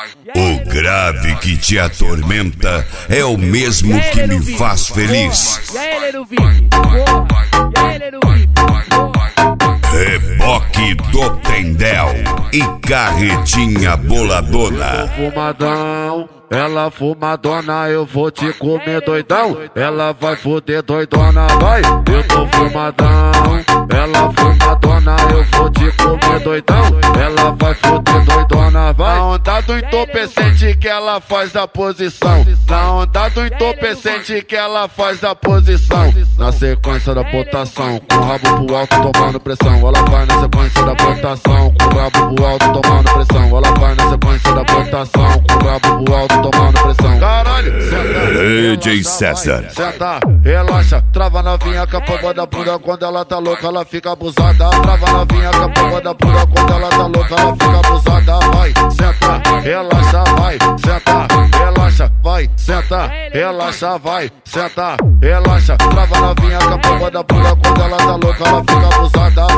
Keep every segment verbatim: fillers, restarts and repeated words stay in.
O grave que te atormenta é o mesmo que me faz feliz. Reboque do Tendel e carretinha boladona. Fumadão, ela fumadona, eu vou te comer doidão. Ela vai foder doidona, vai. Eu tô fumadão, ela fumadona, eu vou te comer doidão. Ela vai foder doidona, vai. Na onda do entorpecente que ela faz a posição. Na onda do entorpecente que ela faz a posição. Na sequência da botação, com o rabo pro alto tomando pressão. Ela vai na sequência da botação, com o rabo pro alto tomando pressão. Ela vai na sequência da botação, com o rabo pro alto tomando pressão. Caralho, senta, D J César. Senta, relaxa, trava novinha com a pomba da bunda. Quando ela tá louca, ela fica abusada. Trava novinha com a pomba da bunda. Quando ela tá louca, ela fica abusada. Vai, senta, relaxa, vai, senta, relaxa, vai, senta, relaxa, vai, senta, relaxa. Trava novinha com a pomba da bunda. Quando ela tá louca, ela fica abusada.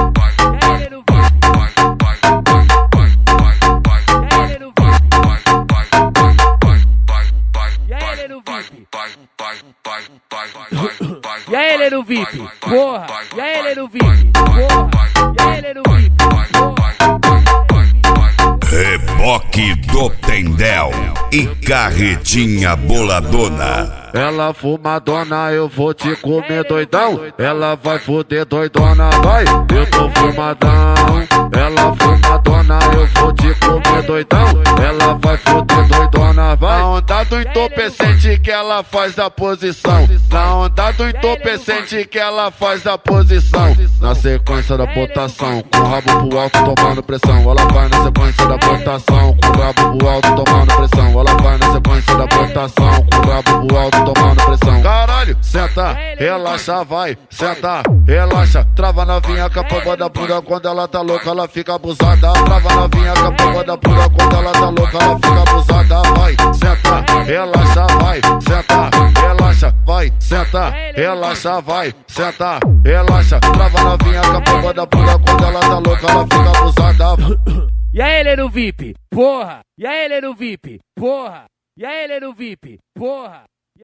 E aí, ele no V I P, porra! E aí, ele no V I P, porra! E aí, ele no V I P, porra! Reboque do Tendel e carretinha boladona. Ela fumadona, eu vou te comer doidão. Ela vai foder doidona, vai. Eu tô fumadão, ela fumadona, eu vou te comer doidão. Ela vai foder doidona, vai. Na onda do entorpecente que ela faz a posição. Na onda do entorpecente que ela faz a posição. Na sequência da botação, com o rabo pro alto tomando pressão. Ela vai na sequência da botação, com o rabo pro alto tomando pressão. Ela vai na sequência da botação, com o rabo pro alto tomando pressão. Caralho, senta, relaxa, vai, senta, relaxa. Trava novinha com a pomba da bunda. Quando ela tá louca, ela fica abusada. Trava novinha com a pomba da bunda. Quando ela tá louca, ela fica abusada. Vai, senta, relaxa, vai, senta, relaxa, vai, senta, relaxa, vai, senta, relaxa. Trava novinha com a pomba da bunda. Quando ela tá louca, ela fica abusada. E aí, ele no V I P, porra! E aí, ele no V I P, porra! E aí, ele no V I P, porra!